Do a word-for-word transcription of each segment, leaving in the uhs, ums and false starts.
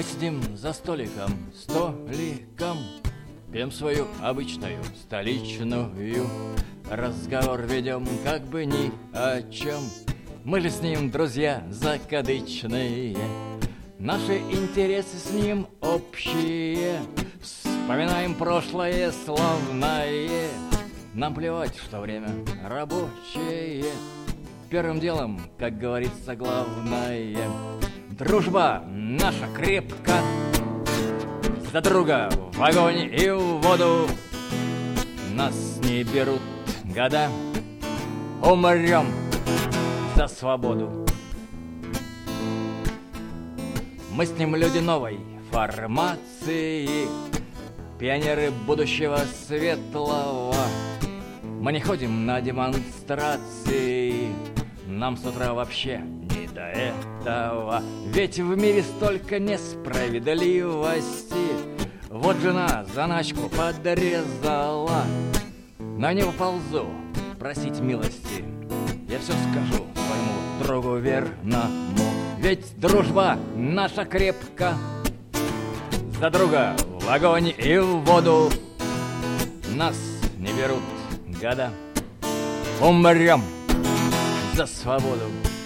Мы сидим за столиком, столиком, пьем свою обычную столичную, разговор ведем как бы ни о чем. Мы же с ним друзья закадычные, наши интересы с ним общие. Вспоминаем прошлое славное, нам плевать, что время рабочее. Первым делом, как говорится, главное — дружба наша крепка, за друга в огонь и в воду. Нас не берут года, умрем за свободу. Мы с ним люди новой формации, пионеры будущего светлого. Мы не ходим на демонстрации, нам с утра вообще не до этого. Ведь в мире столько несправедливости. Вот жена заначку подрезала, на него ползу просить милости. Я все скажу своему другу верному, ведь дружба наша крепка, за друга в огонь и в воду. Нас не берут года, умрем за свободу.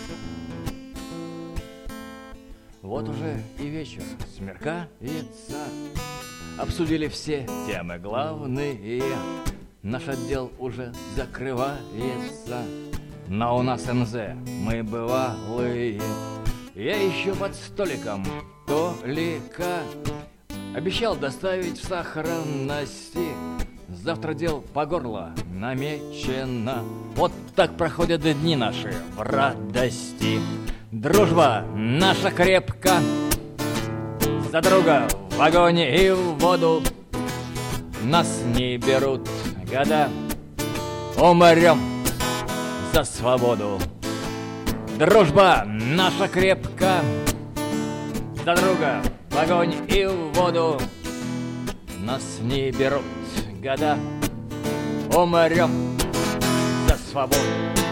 Вот уже и вечер смеркается, обсудили все темы главные. Наш отдел уже закрывается, но у нас эн зэ мы бывалые. Я еще под столиком Толика обещал доставить в сохранности. Завтра дел по горло намечено. Вот так проходят дни наши в радости. Дружба наша крепка, за друга в огонь и в воду. Нас не берут года, умрем за свободу. Дружба наша крепка, за друга в огонь и в воду. Нас не берут года, умрем за свободу.